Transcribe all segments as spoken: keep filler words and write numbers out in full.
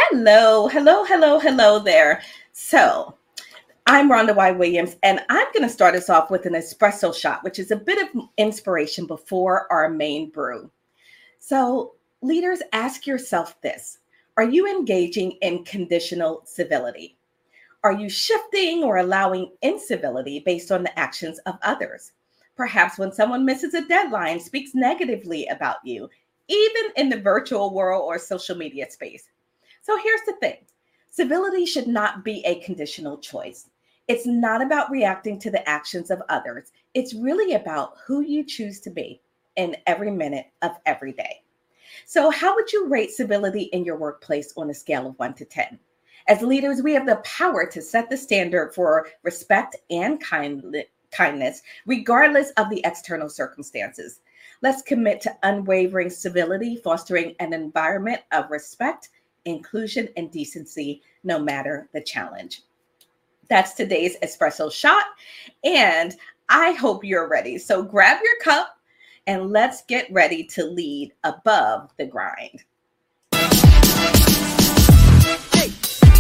Hello, hello, hello, hello there. So, I'm Rhonda Y. Williams, and I'm going to start us off with an espresso shot, which is a bit of inspiration before our main brew. So, leaders, ask yourself this: are you engaging in conditional civility? Are you shifting or allowing incivility based on the actions of others? Perhaps when someone misses a deadline, speaks negatively about you, even in the virtual world or social media space. So here's the thing: civility should not be a conditional choice. It's not about reacting to the actions of others. It's really about who you choose to be in every minute of every day. So, how would you rate civility in your workplace on a scale of one to ten? As leaders, we have the power to set the standard for respect and kind, kindness, regardless of the external circumstances. Let's commit to unwavering civility, fostering an environment of respect, inclusion, and decency, no matter the challenge. That's today's espresso shot, and I hope you're ready. So grab your cup and let's get ready to lead above the grind. Hey.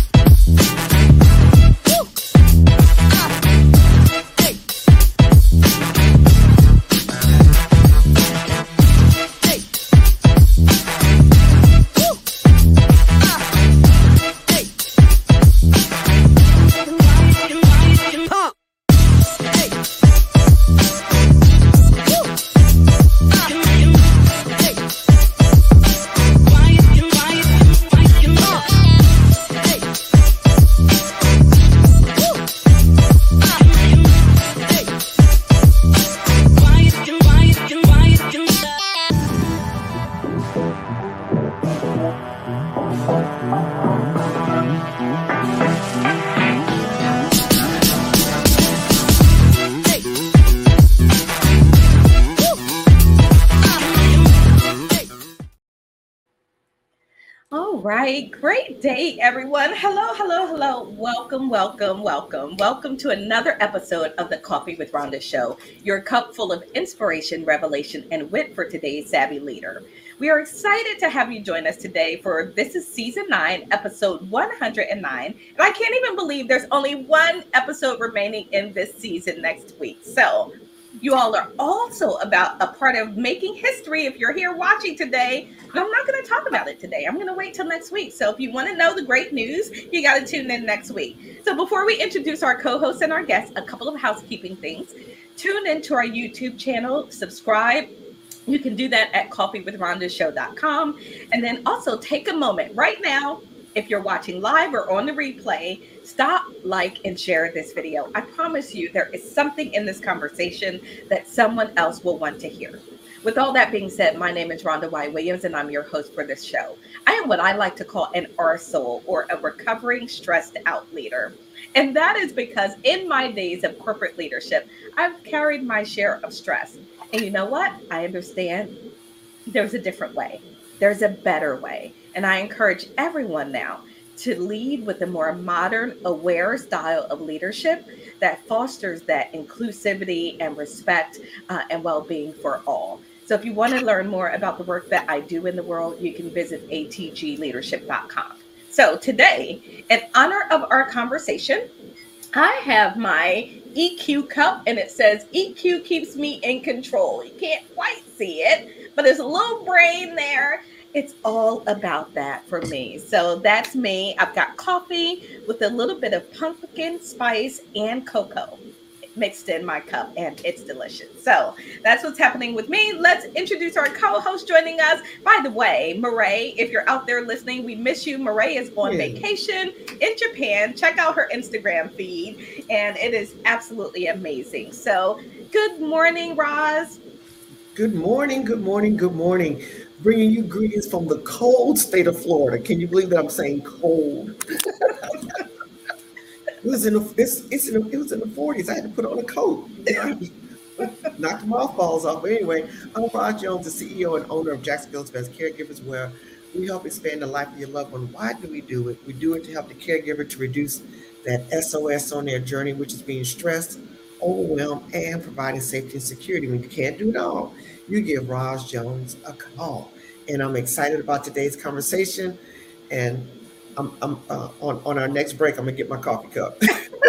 All right, great day, everyone. Hello, hello, hello. Welcome, welcome, welcome. Welcome to another episode of the Coffee with Rhonda show, your cup full of inspiration, revelation, and wit for today's savvy leader. We are excited to have you join us today for this is season nine, episode one hundred nine. And I can't even believe there's only one episode remaining in this season next week. So you all are also about a part of making history if you're here watching today. But I'm not going to talk about it today. I'm going to wait till next week. So if you want to know the great news, you got to tune in next week. So before we introduce our co-hosts and our guests, a couple of housekeeping things. Tune into our YouTube channel, subscribe. You can do that at coffee with rhonda show dot com. And then also take a moment right now, if you're watching live or on the replay, stop, like, and share this video. I promise you there is something in this conversation that someone else will want to hear. With all that being said, my name is Rhonda Y. Williams, and I'm your host for this show. I am what I like to call an R S O L, or a recovering stressed out leader. And that is because in my days of corporate leadership, I've carried my share of stress. And you know what? I understand there's a different way. There's a better way. And I encourage everyone now to lead with a more modern, aware style of leadership that fosters that inclusivity and respect uh, and well-being for all. So if you want to learn more about the work that I do in the world, you can visit a t g leadership dot com. So today, in honor of our conversation, I have my E Q cup, and it says E Q keeps me in control. You can't quite see it, but there's a little brain there. It's all about that for me. So that's me. I've got coffee with a little bit of pumpkin spice and cocoa mixed in my cup, and it's delicious. So that's what's happening with me. Let's introduce our co-host joining us. By the way, Marae, if you're out there listening, we miss you. Marae is on yeah. vacation in Japan. Check out her Instagram feed, and it is absolutely amazing. So good morning, Roz. Good morning, good morning, good morning. Bringing you greetings from the cold state of Florida. Can you believe that I'm saying cold? It was in the it's, it's in the, it was in the forties. I had to put on a coat. Knocked the mothballs off. But anyway, I'm Roz Jones, the C E O and owner of Jacksonville's Best Caregivers, where we help expand the life of your loved one. Why do we do it? We do it to help the caregiver to reduce that S O S on their journey, which is being stressed, overwhelmed, and providing safety and security. When you can't do it all, you give Roz Jones a call. And I'm excited about today's conversation. And I'm, I'm uh, on on our next break. I'm gonna get my coffee cup.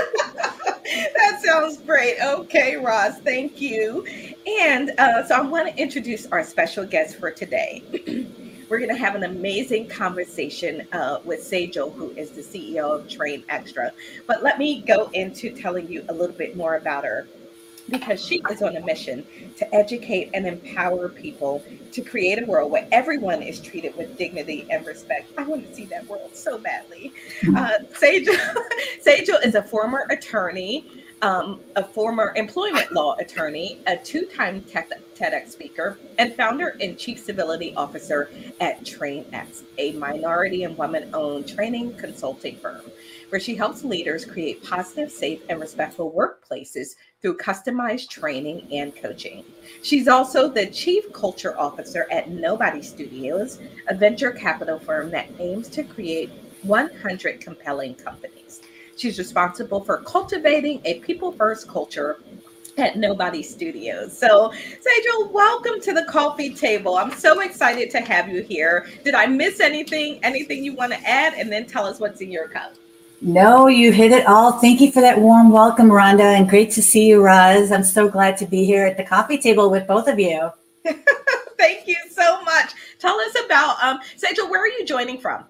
That sounds great. Okay, Roz, thank you. And uh, so I want to introduce our special guest for today. We're going to have an amazing conversation uh, with Sejal, who is the C E O of Train Extra. But let me go into telling you a little bit more about her because she is on a mission to educate and empower people to create a world where everyone is treated with dignity and respect. I want to see that world so badly. Uh, Sejal, Sejal is a former attorney, um, a former employment law attorney, a two-time TEDx speaker, and founder and chief civility officer at TrainX, a minority and women-owned training consulting firm, where she helps leaders create positive, safe, and respectful workplaces through customized training and coaching. She's also the Chief Culture Officer at Nobody Studios, a venture capital firm that aims to create one hundred compelling companies. She's responsible for cultivating a people-first culture at Nobody Studios. So, Sejal, welcome to the coffee table. I'm so excited to have you here. Did I miss anything? Anything you want to add? And then tell us what's in your cup. No, you hit it all. Thank you for that warm welcome, Rhonda, and great to see you, Roz. I'm so glad to be here at the coffee table with both of you. Thank you so much. Tell us about, um, Sejal, where are you joining from?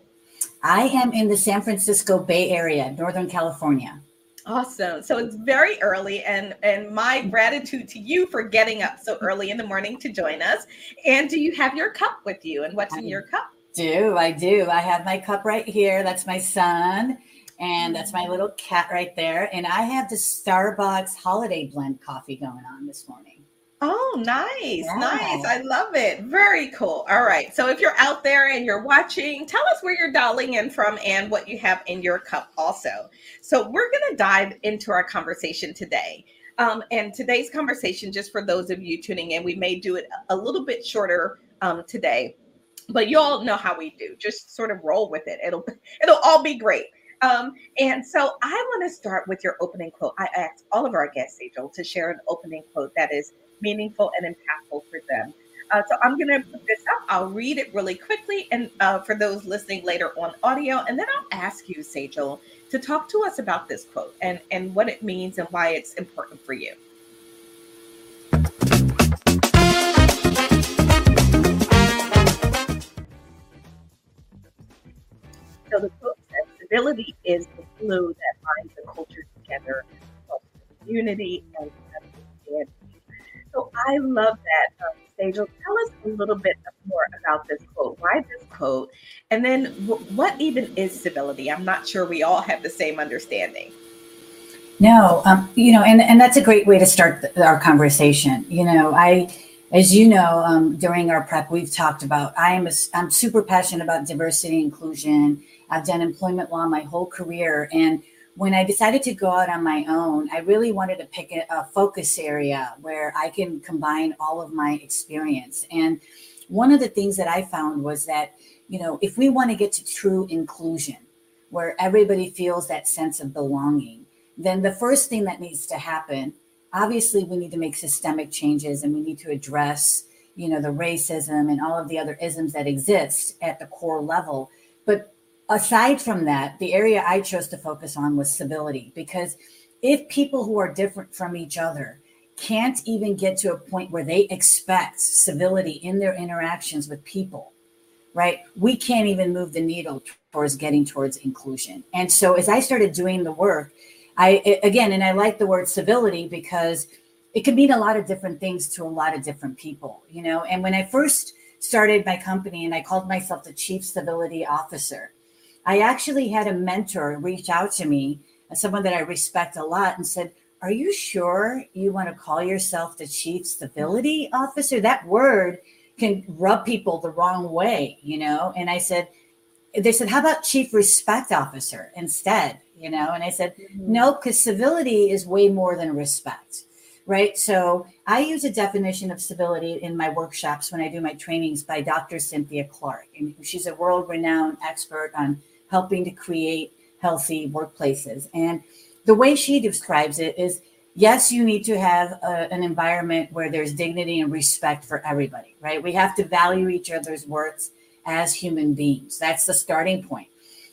I am in the San Francisco Bay Area, Northern California. Awesome. So it's very early, and, and my gratitude to you for getting up so early in the morning to join us. And do you have your cup with you? And what's in your cup? Do, I do. I have my cup right here. That's my son. And that's my little cat right there. And I have the Starbucks Holiday Blend coffee going on this morning. Oh, nice. Yeah. Nice. I love it. Very cool. All right. So if you're out there and you're watching, tell us where you're dialing in from and what you have in your cup also. So we're going to dive into our conversation today. Um, and today's conversation, just for those of you tuning in, we may do it a little bit shorter um, today, but you all know how we do. Just sort of roll with it. It'll, it'll all be great. Um, and so I want to start with your opening quote. I asked all of our guests, Sejal, to share an opening quote that is meaningful and impactful for them. Uh, so I'm going to put this up. I'll read it really quickly, and uh, for those listening later on audio, and then I'll ask you, Sejal, to talk to us about this quote and, and what it means and why it's important for you. So the quote says, "Civility is the glue that binds the culture together, unity and understanding." So I love that. Um, Sejal, tell us a little bit more about this quote. Why this quote? And then w- what even is civility? I'm not sure we all have the same understanding. No, um, you know, and, and that's a great way to start the, our conversation. You know, I, as you know, um, during our prep, we've talked about, I am a, I'm super passionate about diversity and inclusion. I've done employment law my whole career. And when I decided to go out on my own, I really wanted to pick a, a focus area where I can combine all of my experience. And one of the things that I found was that, you know, if we want to get to true inclusion, where everybody feels that sense of belonging, then the first thing that needs to happen, obviously we need to make systemic changes and we need to address, you know, the racism and all of the other isms that exist at the core level. But aside from that, the area I chose to focus on was civility, because if people who are different from each other can't even get to a point where they expect civility in their interactions with people, right, we can't even move the needle towards getting towards inclusion. And so as I started doing the work, I, again, and I like the word civility because it can mean a lot of different things to a lot of different people, you know. And when I first started my company and I called myself the Chief Civility Officer, I actually had a mentor reach out to me, someone that I respect a lot, and said, "Are you sure you want to call yourself the Chief Civility Officer? That word can rub people the wrong way, you know?" And I said, they said, "How about Chief Respect Officer instead?" You know, and I said, mm-hmm. no, because civility is way more than respect, right? So I use a definition of civility in my workshops when I do my trainings by Doctor Cynthia Clark. And she's a world-renowned expert on helping to create healthy workplaces. And the way she describes it is, yes, you need to have a, an environment where there's dignity and respect for everybody, right? We have to value each other's worth as human beings. That's the starting point.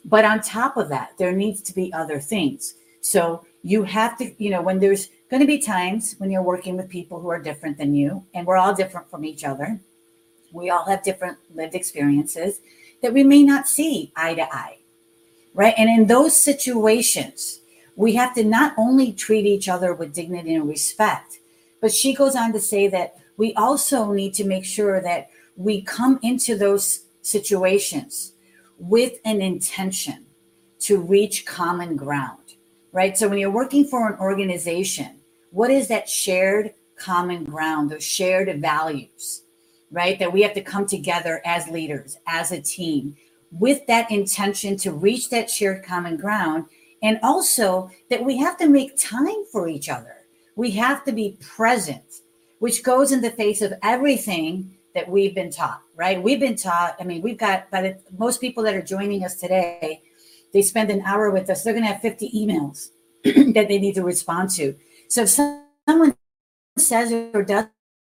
But on top of that, there needs to be other things. So you have to, you know, when there's going to be times when you're working with people who are different than you, and we're all different from each other. We all have different lived experiences that we may not see eye to eye, right? And in those situations, we have to not only treat each other with dignity and respect, but she goes on to say that we also need to make sure that we come into those situations with an intention to reach common ground, right? So when you're working for an organization, what is that shared common ground, those shared values, right? That we have to come together as leaders, as a team, with that intention to reach that shared common ground. And also that we have to make time for each other. We have to be present, which goes in the face of everything that we've been taught, right? We've been taught, I mean, we've got, by the, most people that are joining us today, they spend an hour with us, they're going to have fifty emails that they need to respond to. So if someone says or does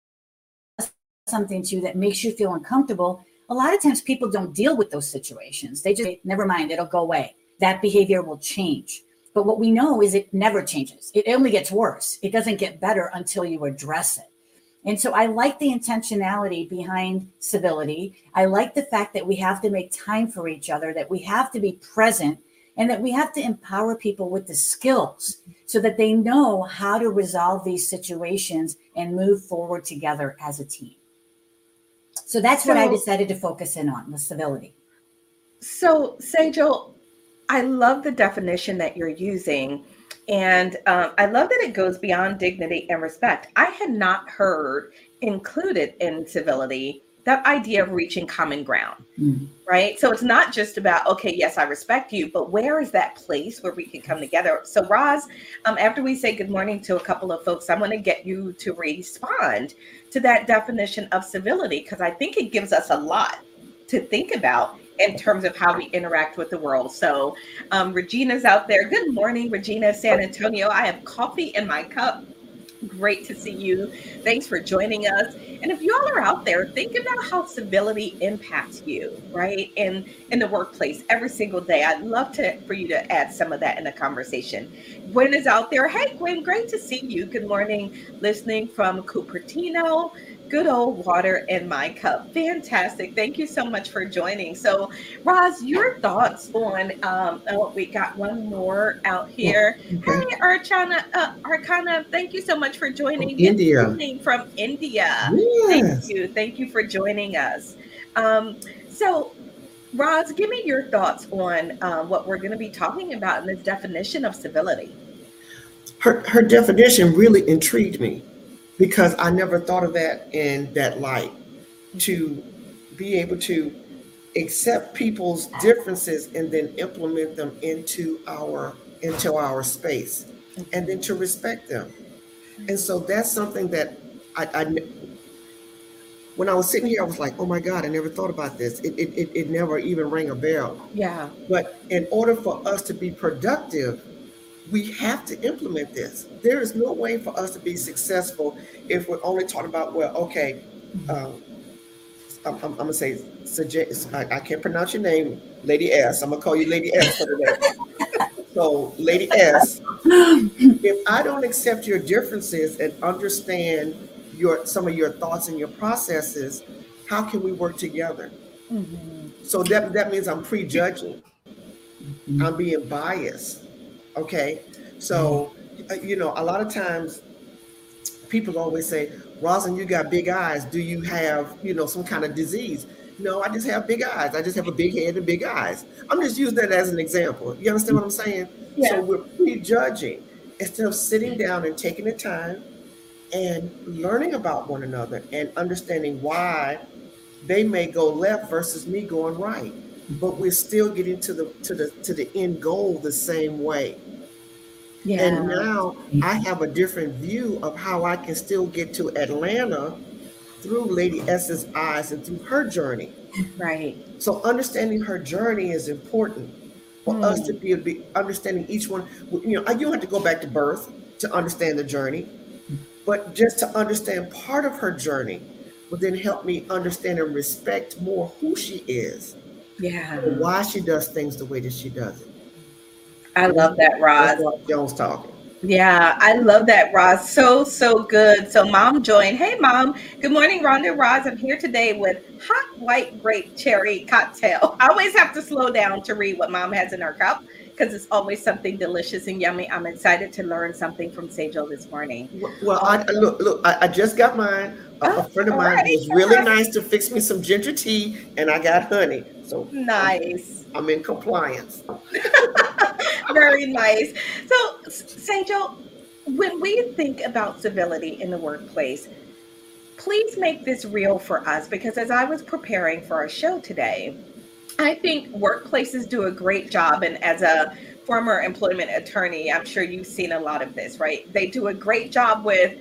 something to you that makes you feel uncomfortable, a lot of times people don't deal with those situations. They just, never mind, it'll go away. That behavior will change. But what we know is it never changes. It only gets worse. It doesn't get better until you address it. And so I like the intentionality behind civility. I like the fact that we have to make time for each other, that we have to be present, and that we have to empower people with the skills so that they know how to resolve these situations and move forward together as a team. So that's so, what I decided to focus in on, the civility. So, Sejal, I love the definition that you're using. And um, I love that it goes beyond dignity and respect. I had not heard included in civility that idea of reaching common ground, mm-hmm. right? So it's not just about, okay, yes, I respect you, but where is that place where we can come together? So Roz, um, after we say good morning to a couple of folks, I want to get you to respond to that definition of civility, because I think it gives us a lot to think about in terms of how we interact with the world. So um, Regina's out there. Good morning, Regina, San Antonio. I have coffee in my cup. Great to see you. Thanks for joining us. And if you all are out there, think about how civility impacts you, right? In, in the workplace every single day. I'd love to for you to add some of that in the conversation. Gwen is out there. Hey, Gwen, great to see you. Good morning. Listening from Cupertino. Good old water in my cup. Fantastic. Thank you so much for joining. So, Roz, your thoughts on, um, oh, we got one more out here. Okay. Hey, Archana, uh, Arcana, thank you so much for joining. From India. Good morning from India. Yes. Thank you. Thank you for joining us. Um, so, Roz, give me your thoughts on uh, what we're going to be talking about in this definition of civility. Her, her definition really intrigued me, because I never thought of that in that light, to be able to accept people's differences and then implement them into our into our space, and then to respect them. And so that's something that I, I when I was sitting here, I was like, oh my God, I never thought about this. It, it, it, it never even rang a bell. Yeah. But in order for us to be productive, we have to implement this. There is no way for us to be successful if we're only talking about, well, okay, um, I'm, I'm, I'm gonna say, suggest, I, I can't pronounce your name, Lady S. I'm gonna call you Lady S for today. So, Lady S, if I don't accept your differences and understand your some of your thoughts and your processes, how can we work together? Mm-hmm. So that that means I'm prejudging, mm-hmm. I'm being biased. Okay, so, you know, a lot of times people always say, Roslyn, you got big eyes. Do you have, you know, some kind of disease? No, I just have big eyes. I just have a big head and big eyes. I'm just using that as an example. You understand what I'm saying? Yeah. So we're prejudging instead of sitting down and taking the time and learning about one another and understanding why they may go left versus me going right. But we're still getting to the to the to the end goal the same way. Yeah. And now I have a different view of how I can still get to Atlanta through Lady S's eyes and through her journey. Right. So understanding her journey is important for mm. us to be, be understanding each one. You know, you don't have to go back to birth to understand the journey, but just to understand part of her journey will then help me understand and respect more who she is. Yeah. Why she does things the way that she does it. I love that, Roz. That's Roz Jones talking. Yeah, I love that, Roz. So, so good. So Mom joined. Hey, Mom. Good morning, Rhonda. Roz, I'm here today with hot white grape cherry cocktail. I always have to slow down to read what Mom has in her cup because it's always something delicious and yummy. I'm excited to learn something from Sejal this morning. Well, well um, I, look, look, I, I just got mine. A, oh, a friend of mine right. was really nice to fix me some ginger tea, and I got honey. So nice. I'm, I'm in compliance. Very nice. So, Sejal, when we think about civility in the workplace, please make this real for us, because as I was preparing for our show today, I think workplaces do a great job. And as a former employment attorney, I'm sure you've seen a lot of this, right? They do a great job with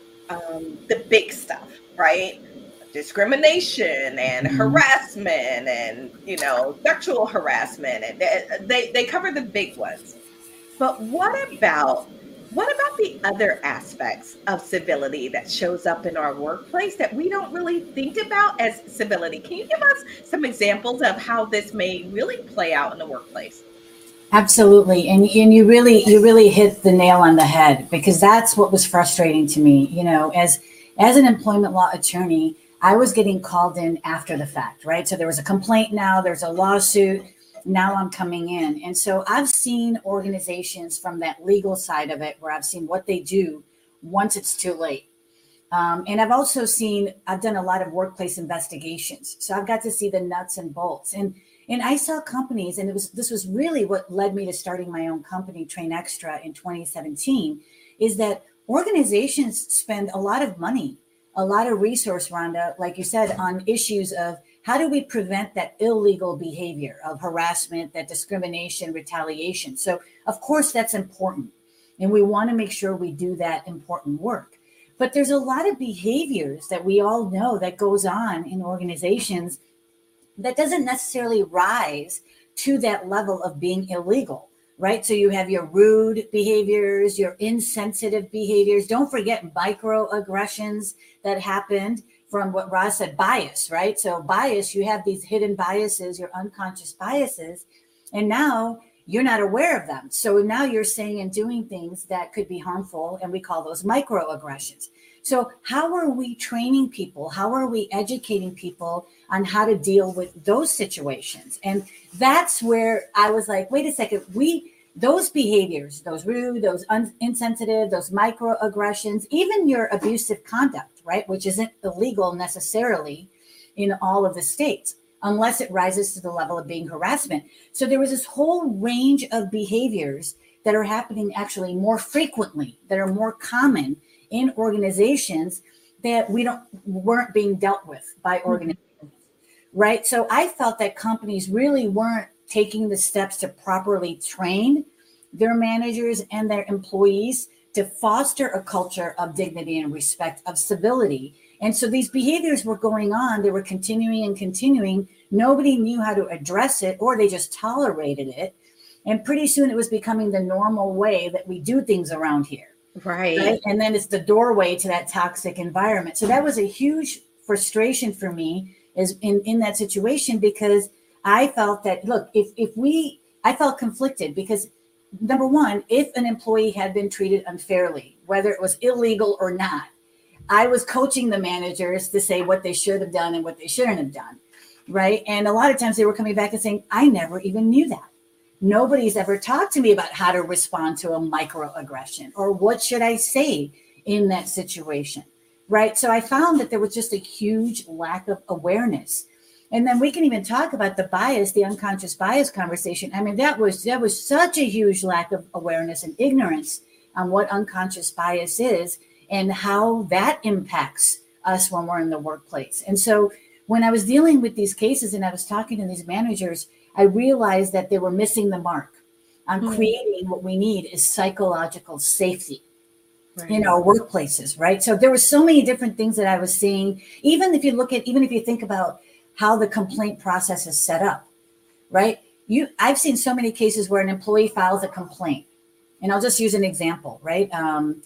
um, the big stuff, right? Discrimination and harassment and, you know, sexual harassment. And they, they cover the big ones. But what about what about the other aspects of civility that shows up in our workplace that we don't really think about as civility? Can you give us some examples of how this may really play out in the workplace? Absolutely. And, and you really you really hit the nail on the head, because that's what was frustrating to me. You know, as as an employment law attorney, I was getting called in after the fact, right? So there was a complaint now, there's a lawsuit. Now I'm coming in. And so I've seen organizations from that legal side of it, where I've seen what they do once it's too late. Um, and I've also seen, I've done a lot of workplace investigations. So I've got to see the nuts and bolts. And and I saw companies, and it was this was really what led me to starting my own company, Train Extra, in twenty seventeen, is that organizations spend a lot of money, a lot of resource, Rhonda, like you said, on issues of how do we prevent that illegal behavior of harassment, that discrimination, retaliation? So, of course, that's important. And we want to make sure we do that important work. But there's a lot of behaviors that we all know that goes on in organizations that doesn't necessarily rise to that level of being illegal, right? So you have your rude behaviors, your insensitive behaviors. Don't forget microaggressions that happened from what Roz said, bias, right? So bias, you have these hidden biases, your unconscious biases, and now you're not aware of them. So now you're saying and doing things that could be harmful, and we call those microaggressions. So how are we training people? How are we educating people on how to deal with those situations? And that's where I was like, wait a second, we those behaviors, those rude, those un- insensitive, those microaggressions, even your abusive conduct, right, which isn't illegal necessarily in all of the states, unless it rises to the level of being harassment. So there was this whole range of behaviors that are happening actually more frequently, that are more common in organizations that we don't weren't being dealt with by organizations, mm-hmm. right? So I felt that companies really weren't taking the steps to properly train their managers and their employees to foster a culture of dignity and respect, of civility. And so these behaviors were going on, they were continuing and continuing. Nobody knew how to address it, or they just tolerated it. And pretty soon it was becoming the normal way that we do things around here. Right. right? And then it's the doorway to that toxic environment. So that was a huge frustration for me is in, in that situation, because I felt that, look, if, if we, I felt conflicted because number one, if an employee had been treated unfairly, whether it was illegal or not, I was coaching the managers to say what they should have done and what they shouldn't have done, right? And a lot of times they were coming back and saying, I never even knew that. Nobody's ever talked to me about how to respond to a microaggression or what should I say in that situation, right? So I found that there was just a huge lack of awareness. And then we can even talk about the bias, the unconscious bias conversation. I mean, that was that was such a huge lack of awareness and ignorance on what unconscious bias is and how that impacts us when we're in the workplace. And so when I was dealing with these cases and I was talking to these managers, I realized that they were missing the mark on mm-hmm. creating what we need is psychological safety right. in our workplaces, right? So there were so many different things that I was seeing. Even if you look at, even if you think about how the complaint process is set up, right? You, I've seen so many cases where an employee files a complaint, and I'll just use an example, right? Um,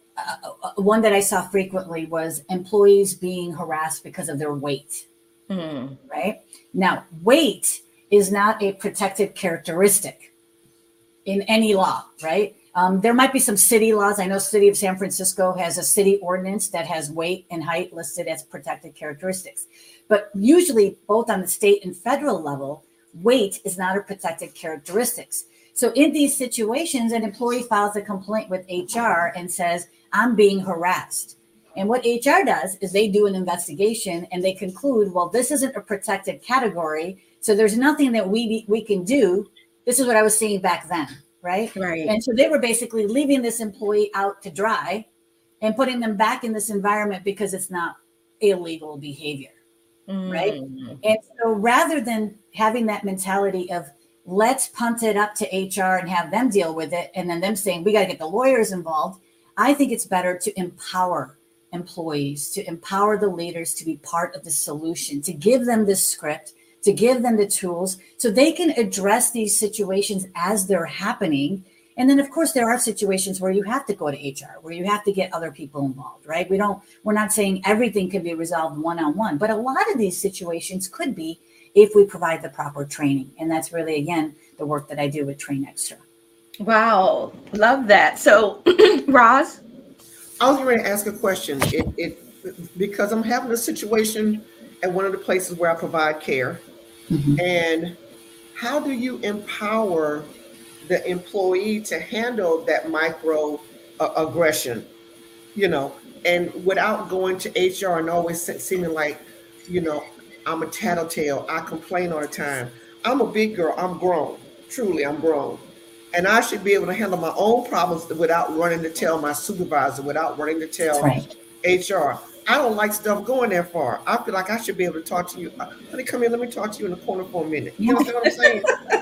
uh, one that I saw frequently was employees being harassed because of their weight, mm. right? Now, weight is not a protected characteristic in any law, right? Um, there might be some city laws. I know City of San Francisco has a city ordinance that has weight and height listed as protected characteristics. But usually both on the state and federal level, weight is not a protected characteristics. So in these situations, an employee files a complaint with H R and says, I'm being harassed. And what H R does is they do an investigation and they conclude, well, this isn't a protected category. So there's nothing that we we can do. This is what I was saying back then, right? Right. And so they were basically leaving this employee out to dry and putting them back in this environment because it's not illegal behavior, mm. right? And so rather than having that mentality of let's punt it up to H R and have them deal with it, and then them saying we got to get the lawyers involved, I think it's better to empower employees, to empower the leaders to be part of the solution, to give them the script, to give them the tools so they can address these situations as they're happening. And then, of course, there are situations where you have to go to H R, where you have to get other people involved, right? We don't, we're not saying everything can be resolved one-on-one, but a lot of these situations could be if we provide the proper training. And that's really, again, the work that I do with Train Extra. Wow. Love that. So, Roz? I was going to ask a question. It, it, because I'm having a situation at one of the places where I provide care. Mm-hmm. And how do you empower the employee to handle that micro uh, aggression, you know, and without going to H R and always seeming like, you know, I'm a tattletale, I complain all the time. I'm a big girl, I'm grown, truly I'm grown. And I should be able to handle my own problems without running to tell my supervisor, without running to tell right. H R. I don't like stuff going that far. I feel like I should be able to talk to you. Honey, come here, let me talk to you in the corner for a minute. You understand what I'm saying?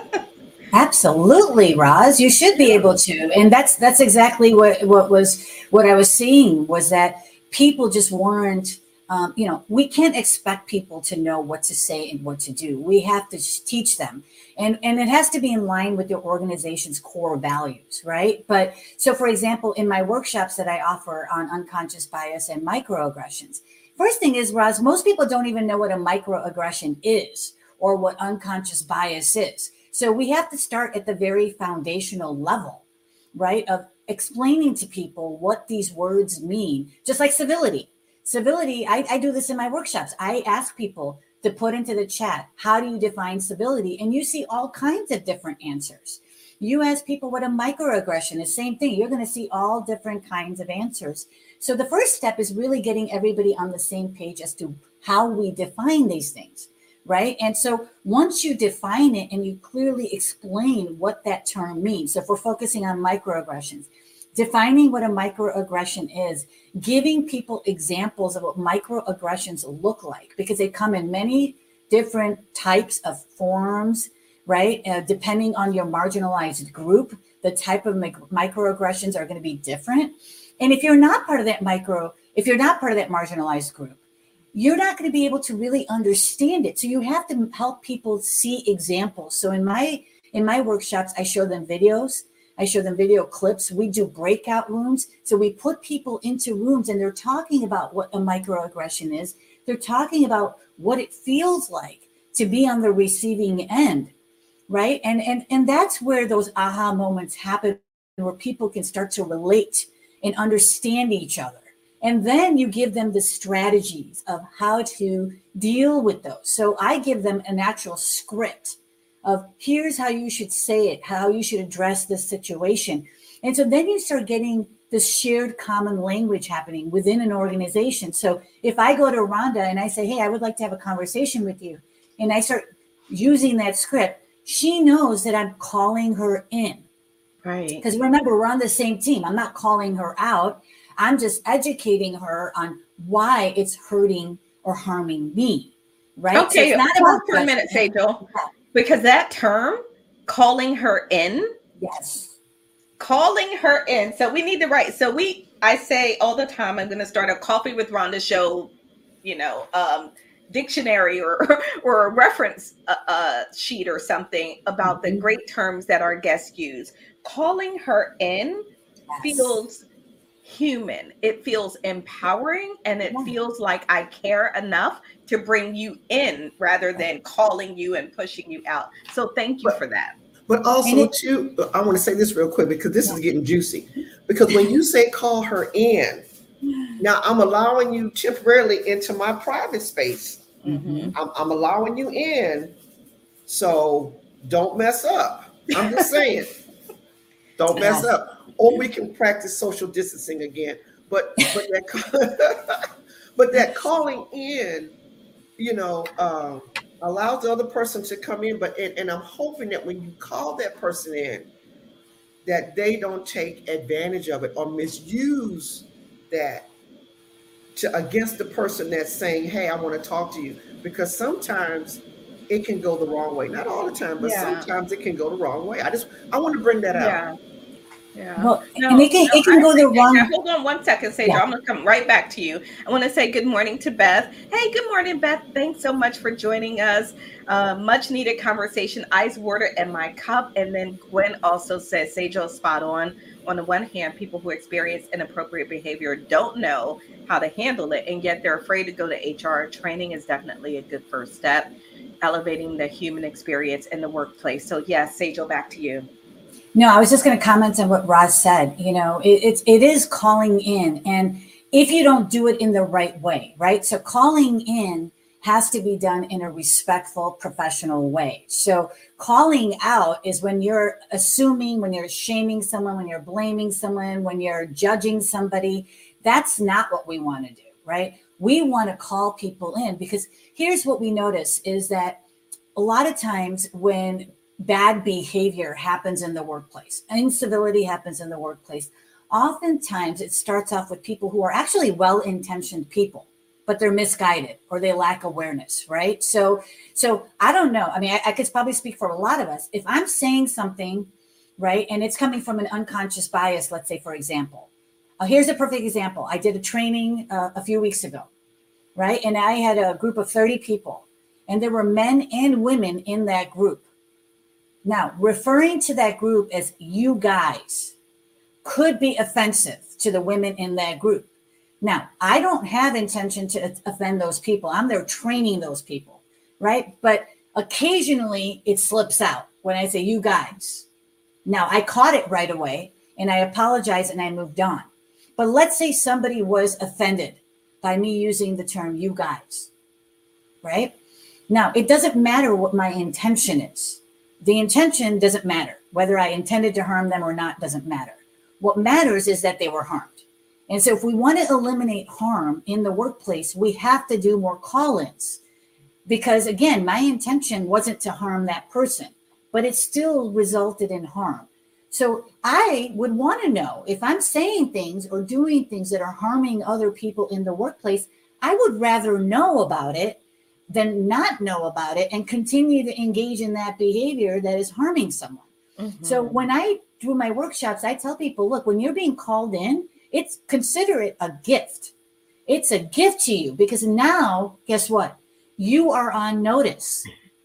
Absolutely, Roz. You should be able to. And that's that's exactly what, what was what I was seeing was that people just weren't, um, you know, we can't expect people to know what to say and what to do. We have to teach them. And, and it has to be in line with your organization's core values, right? But so, for example, in my workshops that I offer on unconscious bias and microaggressions, first thing is, Roz, most people don't even know what a microaggression is or what unconscious bias is. So we have to start at the very foundational level, right, of explaining to people what these words mean, just like civility. Civility, I, I do this in my workshops. I ask people to put into the chat, how do you define civility? And you see all kinds of different answers. You ask people what a microaggression is, same thing. You're going to see all different kinds of answers. So the first step is really getting everybody on the same page as to how we define these things, right? And so once you define it and you clearly explain what that term means, so if we're focusing on microaggressions, defining what a microaggression is, giving people examples of what microaggressions look like, because they come in many different types of forms, right? Uh, depending on your marginalized group, the type of mic- microaggressions are going to be different. And if you're not part of that micro, if you're not part of that marginalized group, you're not going to be able to really understand it. So you have to help people see examples. So in my in my workshops, I show them videos. I show them video clips. We do breakout rooms. So we put people into rooms and they're talking about what a microaggression is. They're talking about what it feels like to be on the receiving end, right? And, and, and that's where those aha moments happen, where people can start to relate and understand each other. And then you give them the strategies of how to deal with those. So I give them an actual script of here's how you should say it, how you should address this situation. And so then you start getting this shared common language happening within an organization. So if I go to Rhonda and I say, hey, I would like to have a conversation with you, and I start using that script, she knows that I'm calling her in. Right. Because remember, we're on the same team. I'm not calling her out. I'm just educating her on why it's hurting or harming me. Right. Okay. So not hold for a minute, Sejal. Because that term, calling her in, yes, calling her in. So we need to write. So we, I say all the time, I'm going to start a Coffee with Rhonda show, you know, um, dictionary or or a reference uh, uh, sheet or something about mm-hmm. the great terms that our guests use. Calling her in yes. feels human. It feels empowering, and it feels like I care enough to bring you in rather than calling you and pushing you out. So thank you but, for that. But also it, too, I want to say this real quick because this yeah. is getting juicy. Because when you say call her in, now I'm allowing you temporarily into my private space. Mm-hmm. I'm, I'm allowing you in, so don't mess up. I'm just saying, don't mess yes. up. Or we can practice social distancing again. But but that but that calling in, you know, um, allows the other person to come in. But and, and I'm hoping that when you call that person in, that they don't take advantage of it or misuse that to against the person that's saying, hey, I want to talk to you. Because sometimes it can go the wrong way. Not all the time, but yeah. sometimes it can go the wrong way. I just I want to bring that yeah. out. Yeah. Well, no, and it can, no, it can go the wrong. Hold on one second, Sandra. Yeah. I'm going to come right back to you. I want to say good morning to Beth. Hey, good morning, Beth. Thanks so much for joining us. Uh, much needed conversation, ice water in my cup. And then Gwen also says, Sejal, spot on. On the one hand, people who experience inappropriate behavior don't know how to handle it, and yet they're afraid to go to H R. Training is definitely a good first step, elevating the human experience in the workplace. So yes, Sejal, back to you. No, I was just going to comment on what Roz said. You know, it, it's it is calling in, and if you don't do it in the right way, right? So calling in has to be done in a respectful, professional way. So calling out is when you're assuming, when you're shaming someone, when you're blaming someone, when you're judging somebody. That's not what we want to do, right? We want to call people in, because here's what we notice is that a lot of times when bad behavior happens in the workplace, incivility happens in the workplace, oftentimes it starts off with people who are actually well-intentioned people, but they're misguided or they lack awareness, right? So, so I don't know. I mean, I, I could probably speak for a lot of us. If I'm saying something, right, and it's coming from an unconscious bias, let's say, for example, uh, here's a perfect example. I did a training uh, a few weeks ago, right? And I had a group of thirty people, and there were men and women in that group. Now, referring to that group as you guys could be offensive to the women in that group. Now, I don't have intention to offend those people. I'm there training those people, right? But occasionally it slips out when I say you guys. Now, I caught it right away and I apologized and I moved on. But let's say somebody was offended by me using the term you guys, right? Now, it doesn't matter what my intention is. The intention doesn't matter. Whether I intended to harm them or not doesn't matter. What matters is that they were harmed. And so if we want to eliminate harm in the workplace, we have to do more call-ins. Because again, my intention wasn't to harm that person, but it still resulted in harm. So I would want to know if I'm saying things or doing things that are harming other people in the workplace, I would rather know about it than not know about it and continue to engage in that behavior that is harming someone. Mm-hmm. So when I do my workshops, I tell people, look, when you're being called in, it's consider it a gift. It's a gift to you because now, guess what? You are on notice.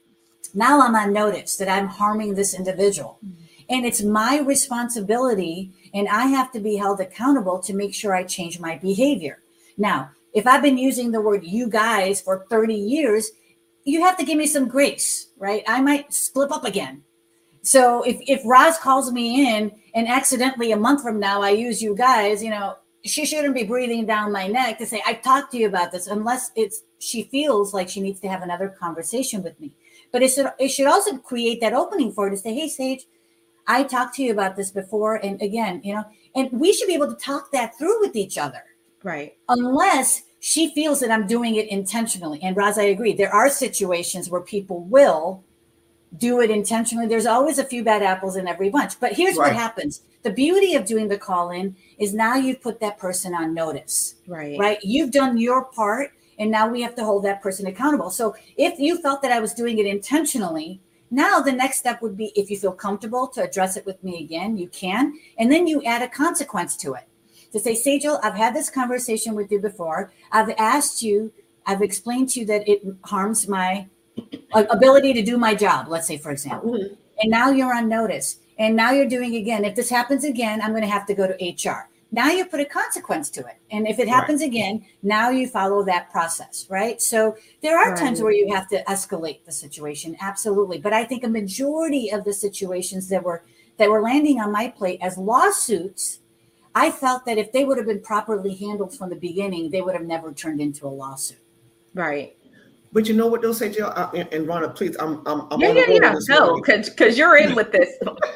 Now I'm on notice that I'm harming this individual. Mm-hmm. And it's my responsibility, and I have to be held accountable to make sure I change my behavior. Now, if I've been using the word you guys for thirty years, you have to give me some grace, right? I might slip up again. So if, if Roz calls me in and accidentally a month from now I use you guys, you know, she shouldn't be breathing down my neck to say, I've talked to you about this, unless it's she feels like she needs to have another conversation with me. But it should, it should also create that opening for her to say, hey, Sage, I talked to you about this before. And again, you know, and we should be able to talk that through with each other. Right. Unless she feels that I'm doing it intentionally. And Roz, I agree. There are situations where people will do it intentionally. There's always a few bad apples in every bunch. But here's right. what happens. The beauty of doing the call-in is now you've put that person on notice. Right. Right. You've done your part. And now we have to hold that person accountable. So if you felt that I was doing it intentionally, now the next step would be, if you feel comfortable to address it with me again, you can. And then you add a consequence to it. To say, Sejal, I've had this conversation with you before. I've asked you, I've explained to you that it harms my ability to do my job, let's say, for example. Mm-hmm. And now you're on notice. And now you're doing it again. If this happens again, I'm going to have to go to H R. now you put a consequence to it. And if it happens right. again, now you follow that process, right? So there are right. times where you have to escalate the situation. Absolutely. But I think a majority of the situations that were that were landing on my plate as lawsuits, I felt that if they would have been properly handled from the beginning, they would have never turned into a lawsuit. Right. But you know what they'll say, Jill, uh, and, and Rhonda, please, I'm, I'm, I'm yeah, on yeah, the yeah. No, because because you're in with this.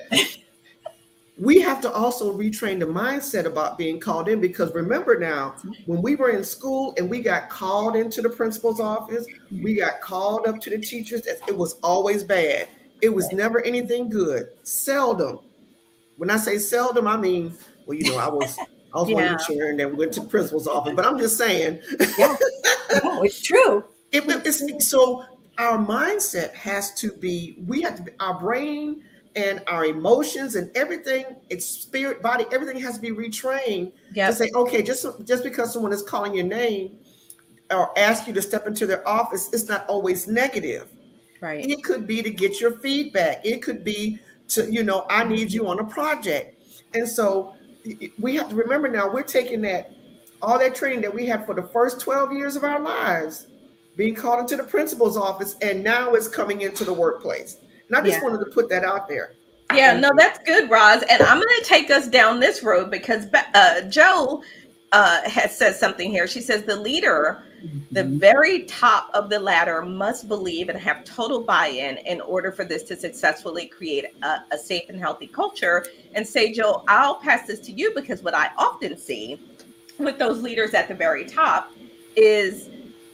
We have to also retrain the mindset about being called in, because remember now, when we were in school and we got called into the principal's office, we got called up to the teachers. It was always bad. It was never anything good. Seldom. When I say seldom, I mean, well, you know, I was I was yeah. one of the children that went to the principal's office, but I'm just saying. Yeah, no, it's true. It, it's, so our mindset has to be, we have to be, our brain and our emotions and everything, it's spirit, body, everything has to be retrained yep. to say, okay, just, just because someone is calling your name or ask you to step into their office, it's not always negative. Right. It could be to get your feedback. It could be to, you know, I need you on a project. And so we have to remember now, we're taking that, all that training that we had for the first twelve years of our lives, being called into the principal's office, and now it's coming into the workplace. And I just yeah. wanted to put that out there. Yeah, no, that's good, Roz. And I'm going to take us down this road because uh, Joe uh, has said something here. She says the leader, mm-hmm. the very top of the ladder, must believe and have total buy-in in order for this to successfully create a, a safe and healthy culture. And say, Joe, I'll pass this to you, because what I often see with those leaders at the very top is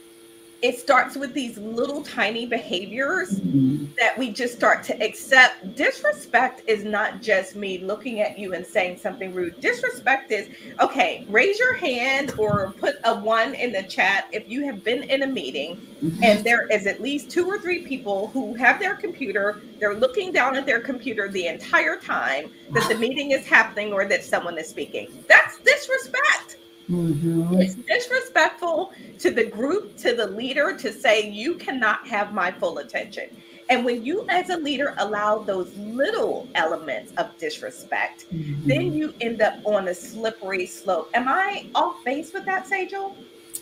it starts with these little tiny behaviors mm-hmm. that we just start to accept. Disrespect is not just me looking at you and saying something rude. Disrespect is, okay, raise your hand or put a one in the chat if you have been in a meeting mm-hmm. and there is at least two or three people who have their computer, they're looking down at their computer the entire time that the meeting is happening or that someone is speaking. That's disrespect. Mm-hmm. It's disrespectful to the group, to the leader, to say you cannot have my full attention. And when you as a leader allow those little elements of disrespect, mm-hmm. then you end up on a slippery slope. Am I off base with that, Sejal?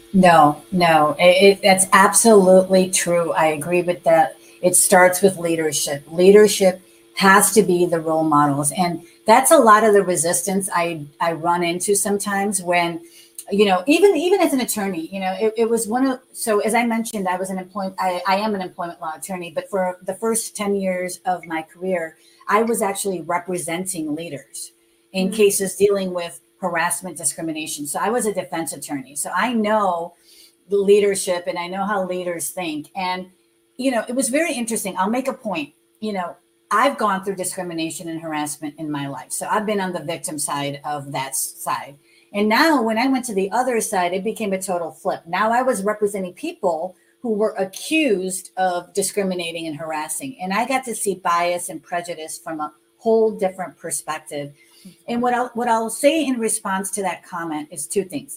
No, no, it, it, that's absolutely true. I agree with that. It starts with leadership. Leadership has to be the role models. And that's a lot of the resistance I, I run into sometimes when, you know, even even as an attorney, you know, it, it was one of, so as I mentioned, I was an employment, I, I am an employment law attorney, but for the first ten years of my career, I was actually representing leaders in mm-hmm. cases dealing with harassment, discrimination. So I was a defense attorney. So I know the leadership and I know how leaders think. And, you know, it was very interesting. I'll make a point, you know, I've gone through discrimination and harassment in my life. So I've been on the victim side of that side. And now when I went to the other side, it became a total flip. Now I was representing people who were accused of discriminating and harassing. And I got to see bias and prejudice from a whole different perspective. And what I'll, what I'll say in response to that comment is two things.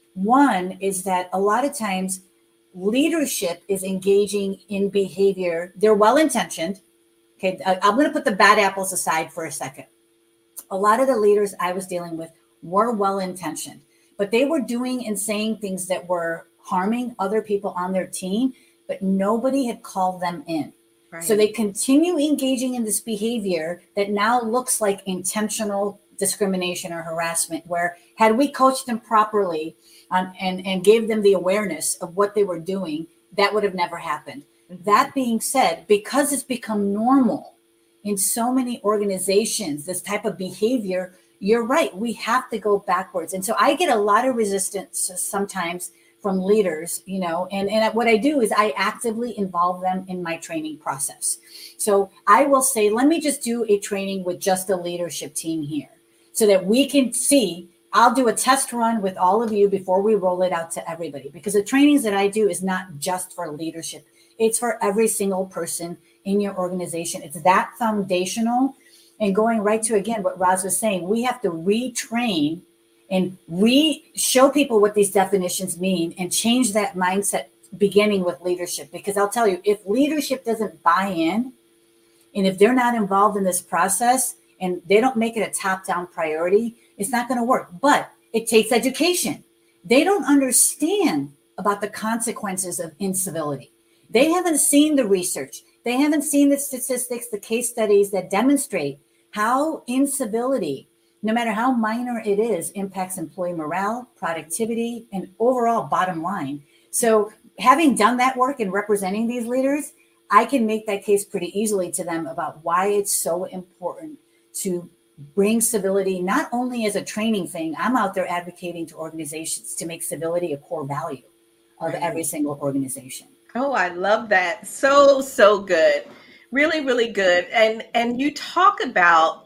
One is that a lot of times leadership is engaging in behavior. They're well-intentioned. Okay, I'm going to put the bad apples aside for a second. A lot of the leaders I was dealing with were well-intentioned, but they were doing and saying things that were harming other people on their team, but nobody had called them in. Right. So they continue engaging in this behavior that now looks like intentional discrimination or harassment, where had we coached them properly um, and, and gave them the awareness of what they were doing, that would have never happened. That being said, because it's become normal in so many organizations, this type of behavior, you're right, we have to go backwards. And so I get a lot of resistance sometimes from leaders, you know, and, and what I do is I actively involve them in my training process. So I will say, let me just do a training with just the leadership team here so that we can see. I'll do a test run with all of you before we roll it out to everybody, because the trainings that I do is not just for leadership. It's for every single person in your organization. It's that foundational. And going right to, again, what Roz was saying, we have to retrain and re-show people what these definitions mean and change that mindset beginning with leadership. Because I'll tell you, if leadership doesn't buy in, and if they're not involved in this process and they don't make it a top-down priority, It's not going to work, but it takes education. They don't understand about the consequences of incivility. They haven't seen the research. They haven't seen the statistics, the case studies that demonstrate how incivility, no matter how minor it is, impacts employee morale, productivity, and overall bottom line. So having done that work and representing these leaders, I can make that case pretty easily to them about why it's so important to bring civility, not only as a training thing. I'm out there advocating to organizations to make civility a core value of Right. every single organization. Oh, I love that. So, so good. Really, really good. And and you talk about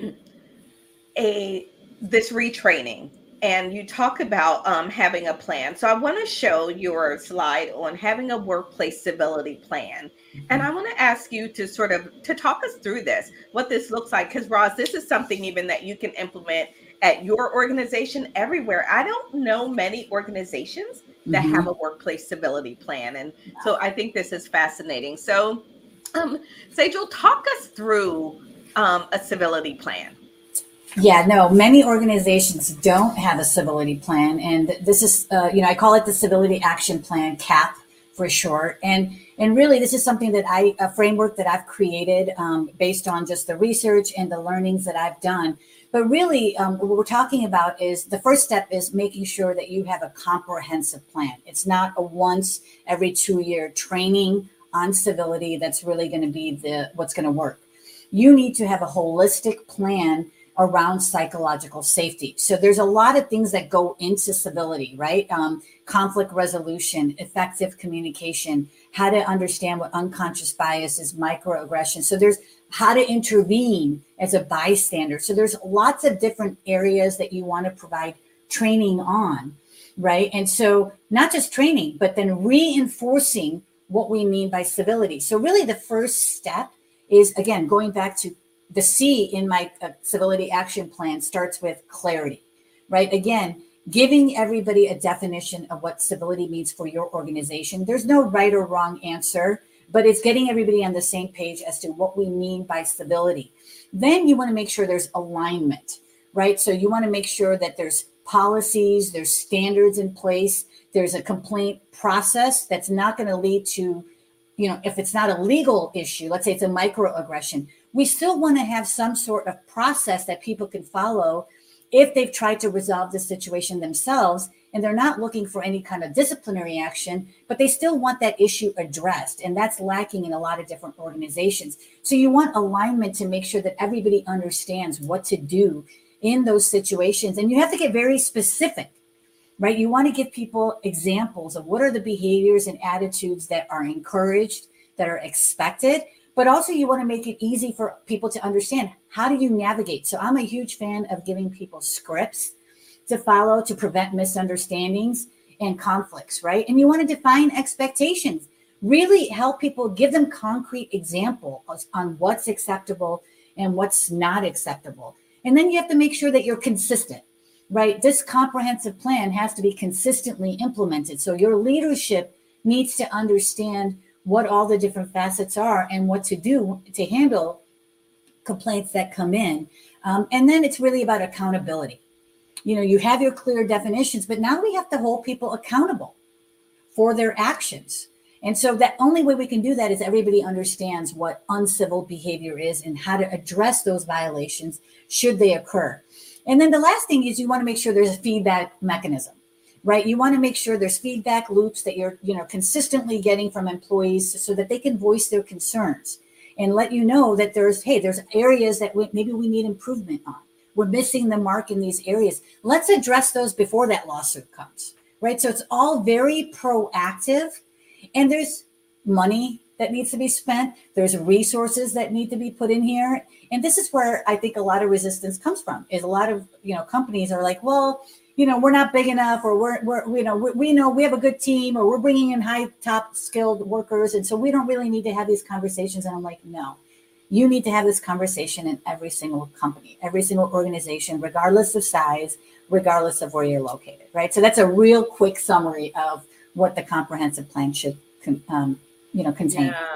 a this retraining, and you talk about um, having a plan. So I want to show your slide on having a workplace civility plan. And I want to ask you to sort of to talk us through this, what this looks like, because Roz, this is something even that you can implement at your organization everywhere. I don't know many organizations that Mhm. have a workplace civility plan. And so I think this is fascinating. So um, Sejal, talk us through um, a civility plan. Yeah, no, many organizations don't have a civility plan. And this is, uh, you know, I call it the Civility Action Plan, CAP for short. And and really, this is something that I, a framework that I've created um, based on just the research and the learnings that I've done. But really, um, what we're talking about is the first step is making sure that you have a comprehensive plan. It's not a once every two year training on civility that's really going to be the what's going to work. You need to have a holistic plan around psychological safety. So there's a lot of things that go into civility, right? Um, conflict resolution, effective communication, how to understand what unconscious bias is, microaggression. So there's how to intervene as a bystander. So there's lots of different areas that you want to provide training on, right? And so not just training, but then reinforcing what we mean by civility. So really the first step is, again, going back to the C in my uh, civility action plan starts with clarity, right? Again, giving everybody a definition of what civility means for your organization. There's no right or wrong answer, but it's getting everybody on the same page as to what we mean by civility. Then you want to make sure there's alignment, right? So you want to make sure that there's policies, there's standards in place, there's a complaint process that's not going to lead to, you know, if it's not a legal issue, let's say it's a microaggression, we still want to have some sort of process that people can follow if they've tried to resolve the situation themselves and they're not looking for any kind of disciplinary action, but they still want that issue addressed. And that's lacking in a lot of different organizations. So you want alignment to make sure that everybody understands what to do in those situations. And you have to get very specific, right? You want to give people examples of what are the behaviors and attitudes that are encouraged, that are expected. But also you want to make it easy for people to understand, how do you navigate? So I'm a huge fan of giving people scripts to follow to prevent misunderstandings and conflicts, right? And you want to define expectations, really help people, give them concrete examples on what's acceptable and what's not acceptable. And then you have to make sure that you're consistent, right? This comprehensive plan has to be consistently implemented. So your leadership needs to understand what all the different facets are and what to do to handle complaints that come in. Um, and then it's really about accountability. You know, you have your clear definitions, but now we have to hold people accountable for their actions. And so that only way we can do that is everybody understands what uncivil behavior is and how to address those violations should they occur. And then the last thing is you want to make sure there's a feedback mechanism, right? You want to make sure there's feedback loops that you're, you know, consistently getting from employees so that they can voice their concerns and let you know that there's, hey, there's areas that we, maybe we need improvement on. We're missing the mark in these areas. Let's address those before that lawsuit comes, right? So it's all very proactive, and there's money that needs to be spent. There's resources that need to be put in here. And this is where I think a lot of resistance comes from, is a lot of, you know, companies are like, well, you know, we're not big enough, or we're, we're you know, we, we know we have a good team, or we're bringing in high top skilled workers. And so we don't really need to have these conversations. And I'm like, no, you need to have this conversation in every single company, every single organization, regardless of size, regardless of where you're located, right? So that's a real quick summary of what the comprehensive plan should, um, you know, contain. Yeah.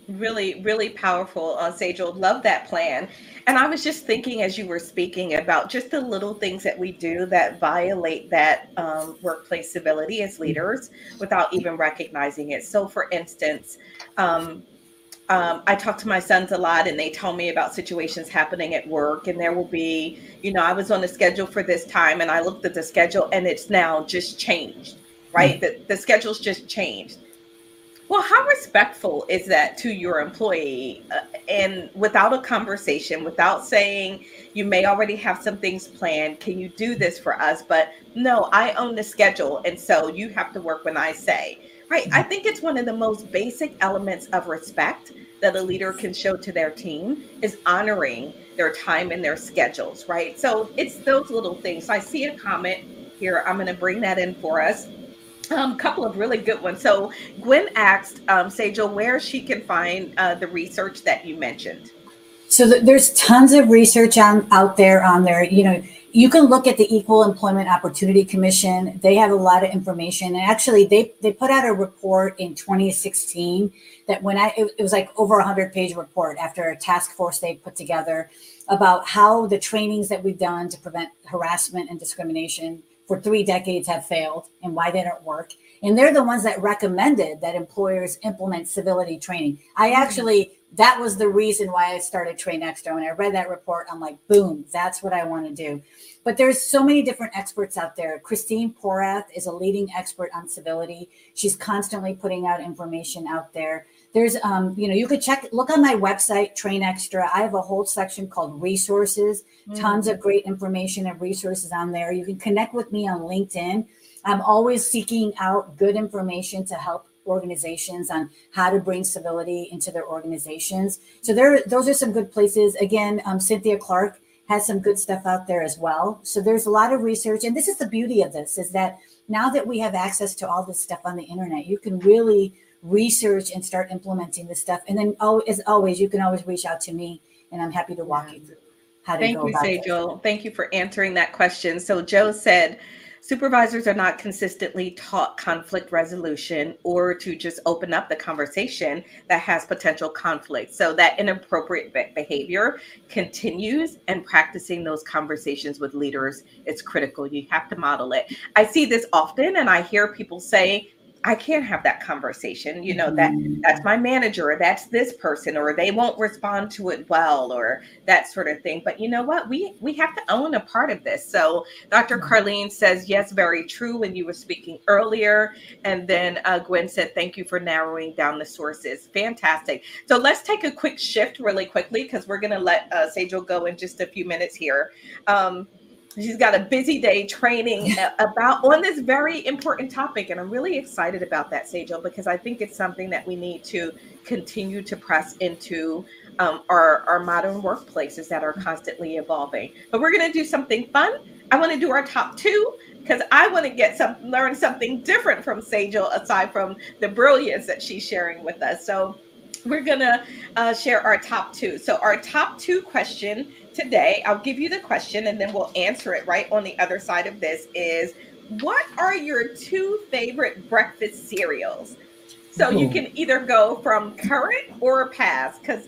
Really, really powerful, uh, Sejal. Love that plan. And I was just thinking as you were speaking about just the little things that we do that violate that um, workplace civility as leaders without even recognizing it. So, for instance, um, um, I talk to my sons a lot and they tell me about situations happening at work. And there will be, you know, I was on the schedule for this time and I looked at the schedule and it's now just changed, right? The, the schedule's just changed. Well, how respectful is that to your employee? Uh, and without a conversation, without saying, you may already have some things planned. Can you do this for us? But no, I own the schedule. And so you have to work when I say, right? I think it's one of the most basic elements of respect that a leader can show to their team is honoring their time and their schedules, right? So it's those little things. I see a comment here. I'm going to bring that in for us. A um, couple of really good ones. So Gwen asked um, Sejal where she can find uh, the research that you mentioned. So th- there's tons of research on out there on there. You know, you can look at the Equal Employment Opportunity Commission. They have a lot of information. And actually, they they put out a report in twenty sixteen that when I, it, it was like over a hundred page report after a task force they put together about how the trainings that we've done to prevent harassment and discrimination for three decades have failed and why they don't work. And they're the ones that recommended that employers implement civility training. I actually, that was the reason why I started Train Extra. When I read that report, I'm like, boom, that's what I want to do. But there's so many different experts out there. Christine Porath is a leading expert on civility. She's constantly putting out information out there. There's, um, you know, you could check, look on my website, Train Extra. I have a whole section called resources, mm-hmm. tons of great information and resources on there. You can connect with me on LinkedIn. I'm always seeking out good information to help organizations on how to bring civility into their organizations. So there, those are some good places. Again, um, Cynthia Clark has some good stuff out there as well. So there's a lot of research. And this is the beauty of this, is that now that we have access to all this stuff on the internet, you can really research and start implementing this stuff. And then, oh, as always, you can always reach out to me and I'm happy to walk you through how to Thank go you, about Sejal. it. Thank you for answering that question. So Joe said, supervisors are not consistently taught conflict resolution or to just open up the conversation that has potential conflict. So that inappropriate behavior continues, and practicing those conversations with leaders is critical. You have to model it. I see this often and I hear people say, I can't have that conversation. You know, that that's my manager, or that's this person, or they won't respond to it well, or that sort of thing. But you know what? We we have to own a part of this. So Doctor Carlene says, yes, very true when you were speaking earlier. And then uh, Gwen said, thank you for narrowing down the sources. Fantastic. So let's take a quick shift really quickly, because we're going to let uh, Sejal go in just a few minutes here. Um, She's got a busy day training about on this very important topic. And I'm really excited about that, Sejal, because I think it's something that we need to continue to press into um, our, our modern workplaces that are constantly evolving. But we're going to do something fun. I want to do our top two, because I want to get some learn something different from Sejal, aside from the brilliance that she's sharing with us. So we're going to uh, share our top two. So our top two question today, I'll give you the question and then we'll answer it right on the other side of this, is what are your two favorite breakfast cereals? So you can either go from current or past, because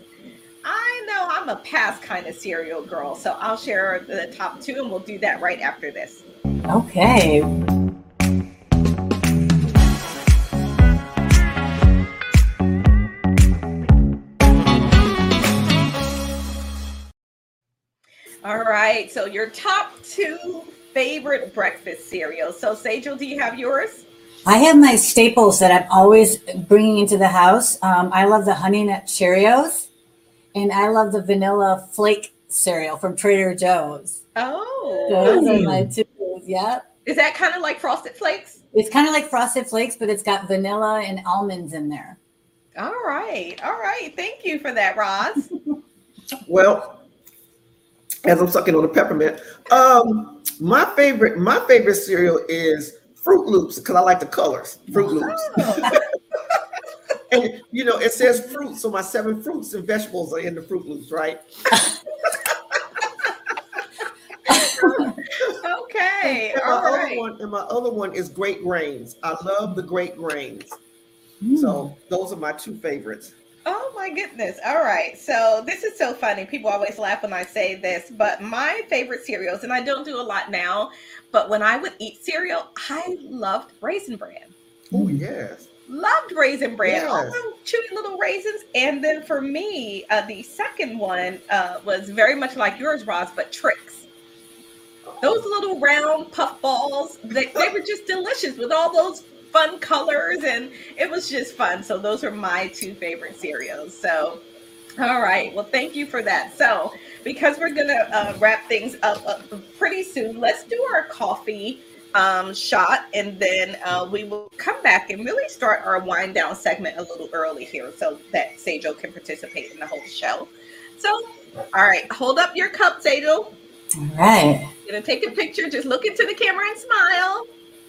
I know I'm a past kind of cereal girl. So I'll share the top two and we'll do that right after this. Okay. All right. So your top two favorite breakfast cereals. So Sejal, do you have yours? I have my staples that I'm always bringing into the house. Um, I love the Honey Nut Cheerios, and I love the Vanilla Flake cereal from Trader Joe's. Oh. Those are my two. Yeah. Is that kind of like Frosted Flakes? It's kind of like Frosted Flakes, but it's got vanilla and almonds in there. All right. All right. Thank you for that, Roz. Well, as I'm sucking on the peppermint, um, my favorite, my favorite cereal is Fruit Loops, because I like the colors. Fruit Loops. Oh. And you know, it says fruit, so my seven fruits and vegetables are in the Fruit Loops, right? Okay. And All my right. other one, and my other one is Great Grains. I love the Great Grains. Mm. So those are my two favorites. Oh my goodness. All right. So this is so funny. People always laugh when I say this, but my favorite cereals, and I don't do a lot now, but when I would eat cereal, I loved Raisin Bran. Oh, yes. Loved Raisin Bran, all Yes. those chewy little raisins. And then for me, uh, the second one uh, was very much like yours, Roz, but Tricks. Those little round puff balls, they, they were just delicious with all those fun colors, and it was just fun. So those are my two favorite cereals. So, all right. Well, thank you for that. So, because we're going to uh, wrap things up uh, pretty soon, let's do our coffee um, shot, and then uh, we will come back and really start our wind down segment a little early here so that Sejal can participate in the whole show. So, all right. Hold up your cup, Sejal. All right. Gonna take a picture. Just look into the camera and smile.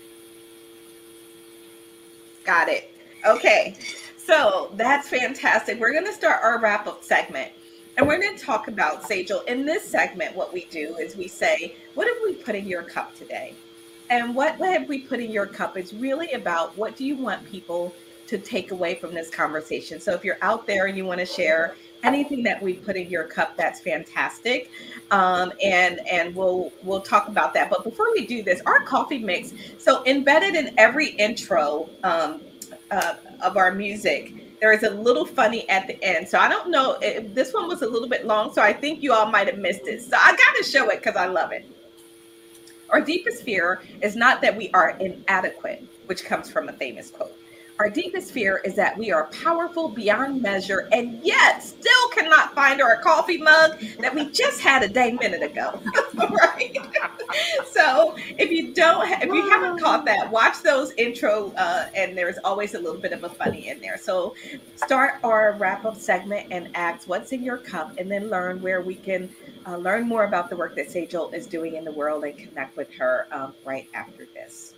Got it. Okay. So that's fantastic. We're going to start our wrap up segment, and we're going to talk about, Sejal. In this segment, what we do is we say, what have we put in your cup today? And what have we put in your cup is really about what do you want people to take away from this conversation. So if you're out there and you want to share anything that we put in your cup, that's fantastic. Um, and and we'll we'll talk about that. But before we do this, our coffee mix. So embedded in every intro um, uh, of our music, there is a little funny at the end. So I don't know if this one was a little bit long, so I think you all might have missed it. So I got to show it because I love it. Our deepest fear is not that we are inadequate, which comes from a famous quote. Our deepest fear is that we are powerful beyond measure and yet still cannot find our coffee mug that we just had a day minute ago. Right? So if you don't, ha- if you haven't caught that, watch those intro, uh, and there's always a little bit of a funny in there. So start our wrap up segment and ask what's in your cup, and then learn where we can uh, learn more about the work that Sejal is doing in the world and connect with her um, right after this.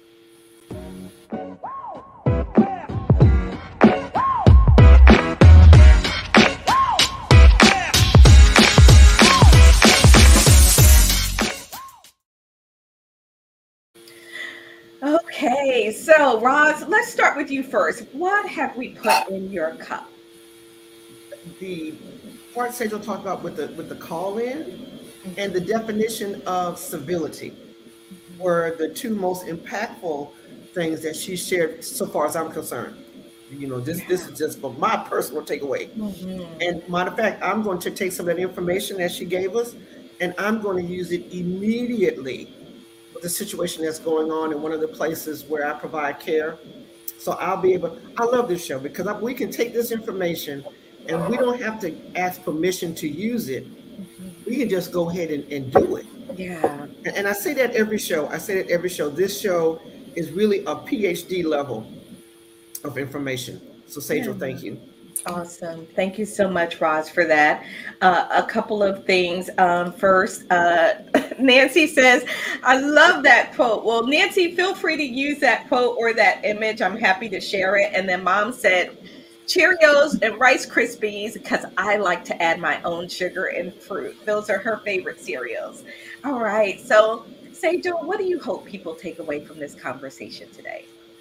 Okay, so Roz, let's start with you first. What have we put in your cup? The part Sejal talked about with the with the call in and the definition of civility were the two most impactful things that she shared so far as I'm concerned. You know, this this is just for my personal takeaway. Mm-hmm. And matter of fact, I'm going to take some of that information that she gave us, and I'm going to use it immediately with the situation that's going on in one of the places where I provide care. So I'll be able, I love this show because I, we can take this information and we don't have to ask permission to use it. We can just go ahead and, and do it. Yeah. And, and I say that every show. I say that every show. This show is really a PhD level of information. So Sejal, Yeah. thank you. Awesome. Thank you so much, Roz, for that. Uh, a couple of things. Um, first, uh, Nancy says, I love that quote. Well, Nancy, feel free to use that quote or that image. I'm happy to share it. And then Mom said, Cheerios and Rice Krispies, because I like to add my own sugar and fruit. Those are her favorite cereals. All right. So, Sejal, what do you hope people take away from this conversation today?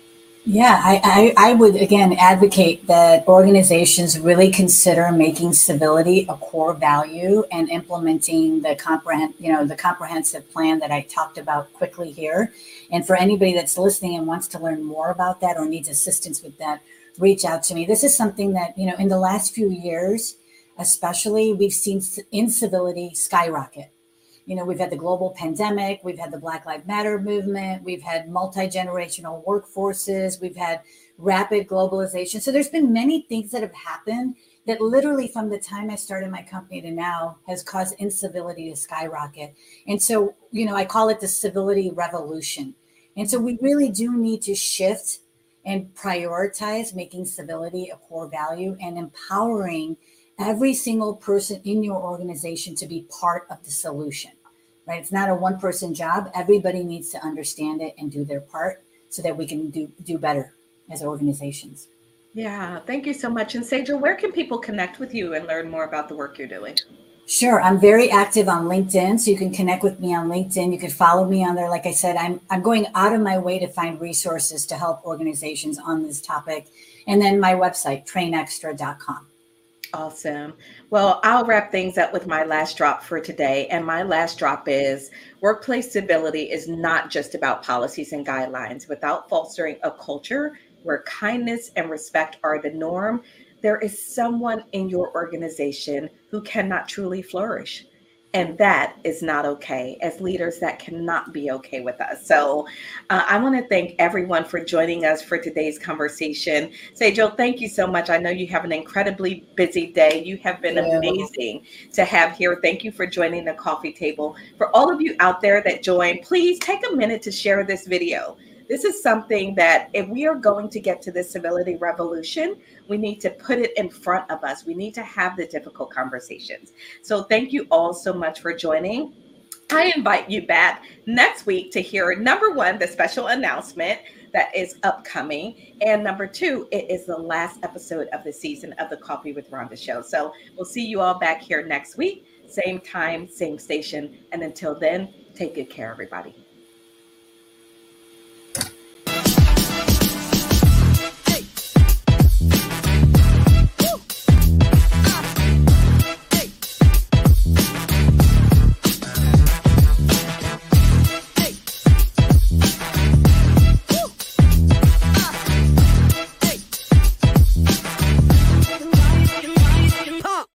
Yeah, I, I, I would again advocate that organizations really consider making civility a core value and implementing the comprehend, you know, the comprehensive plan that I talked about quickly here. And for anybody that's listening and wants to learn more about that or needs assistance with that, reach out to me. This is something that, you know, in the last few years, especially, we've seen incivility skyrocket. You know, we've had the global pandemic, we've had the Black Lives Matter movement, we've had multi-generational workforces, we've had rapid globalization. So there's been many things that have happened that literally from the time I started my company to now has caused incivility to skyrocket. And so, you know, I call it the civility revolution. And so we really do need to shift and prioritize making civility a core value and empowering every single person in your organization to be part of the solution, right? It's not a one person job. Everybody needs to understand it and do their part so that we can do, do better as organizations. Yeah, thank you so much. And Sejal, where can people connect with you and learn more about the work you're doing? Sure. I'm very active on LinkedIn, so you can connect with me on LinkedIn. You can follow me on there. Like I said, I'm I'm going out of my way to find resources to help organizations on this topic. And then my website, train extra dot com. Awesome. Well, I'll wrap things up with my last drop for today. And my last drop is workplace stability is not just about policies and guidelines. Without fostering a culture where kindness and respect are the norm, there is someone in your organization who cannot truly flourish. And that is not okay. As leaders, that cannot be okay with us. So uh, I want to thank everyone for joining us for today's conversation. Sejal, thank you so much. I know you have an incredibly busy day. You have been Yeah. amazing to have here. Thank you for joining the coffee table. For all of you out there that joined, please take a minute to share this video. This is something that if we are going to get to the civility revolution, we need to put it in front of us. We need to have the difficult conversations. So thank you all so much for joining. I invite you back next week to hear, number one, the special announcement that is upcoming. And number two, it is the last episode of the season of the Coffee with Rhonda show. So we'll see you all back here next week, same time, same station. And until then, take good care, everybody.